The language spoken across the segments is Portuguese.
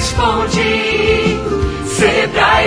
Sebrae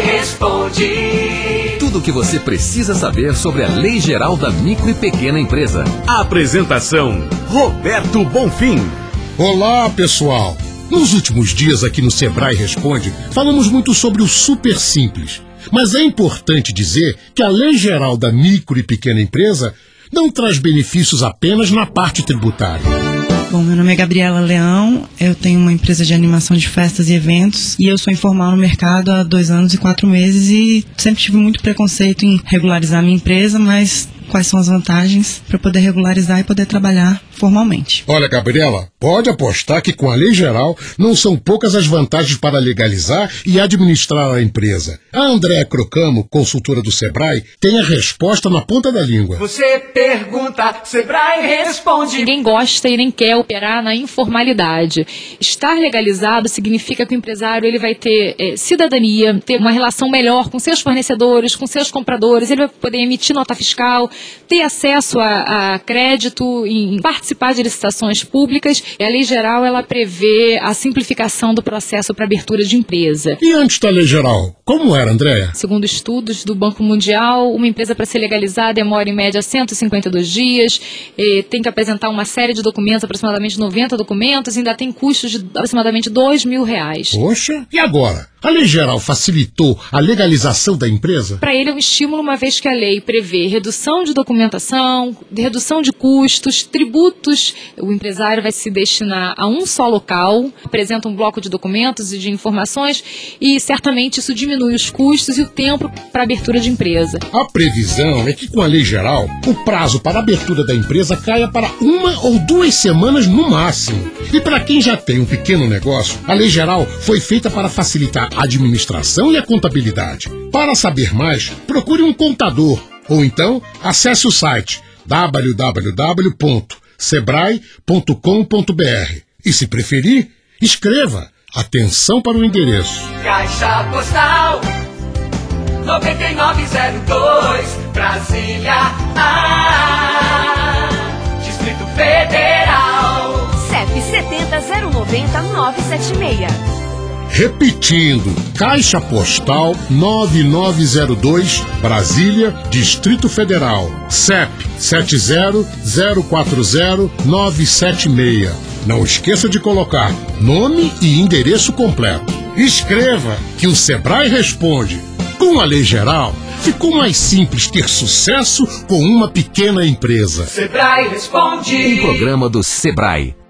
responde. Tudo o que você precisa saber sobre a Lei Geral da Micro e Pequena Empresa. Apresentação: Roberto Bonfim. Olá, pessoal. Nos últimos dias aqui no Sebrae Responde, falamos muito sobre o Super Simples. Mas é importante dizer que a Lei Geral da Micro e Pequena Empresa não traz benefícios apenas na parte tributária. Bom, meu nome é Gabriela Leão, eu tenho uma empresa de animação de festas e eventos e eu sou informal no mercado há 2 anos e 4 meses e sempre tive muito preconceito em regularizar a minha empresa, mas quais são as vantagens para poder regularizar e poder trabalhar formalmente? Olha, Gabriela, pode apostar que com a lei geral não são poucas as vantagens para legalizar e administrar a empresa. A Andréa Crocamo, consultora do Sebrae, tem a resposta na ponta da língua. Você pergunta, Sebrae responde. Ninguém gosta e nem quer operar na informalidade. Estar legalizado significa que o empresário ele vai ter cidadania, ter uma relação melhor com seus fornecedores, com seus compradores, ele vai poder emitir nota fiscal, ter acesso a crédito, em participar de licitações públicas. E a lei geral ela prevê a simplificação do processo para abertura de empresa. E antes da lei geral, como era, Andréa? Segundo estudos do Banco Mundial, uma empresa para ser legalizada demora em média 152 dias, tem que apresentar uma série de documentos, aproximadamente 90 documentos, e ainda tem custos de aproximadamente R$2.000. Poxa, e agora? A lei geral facilitou a legalização da empresa? Para ele é um estímulo, uma vez que a lei prevê redução de documentação, redução de custos, tributos. O empresário vai se destinar a um só local, apresenta um bloco de documentos e de informações e certamente isso diminui os custos e o tempo para abertura de empresa. A previsão é que com a lei geral, o prazo para a abertura da empresa caia para 1 ou 2 semanas no máximo. E para quem já tem um pequeno negócio, a lei geral foi feita para facilitar a administração e a contabilidade. Para saber mais, procure um contador ou então acesse o site www.sebrae.com.br e, se preferir, escreva. Atenção para o endereço: Caixa Postal 9902, Brasília, Distrito Federal. CEP 70-090-976. Repetindo, Caixa Postal 9902, Brasília, Distrito Federal. CEP 70-040-976. Não esqueça de colocar nome e endereço completo. Escreva que o Sebrae responde. Com a lei geral, ficou mais simples ter sucesso com uma pequena empresa. Sebrae responde. Um programa do Sebrae.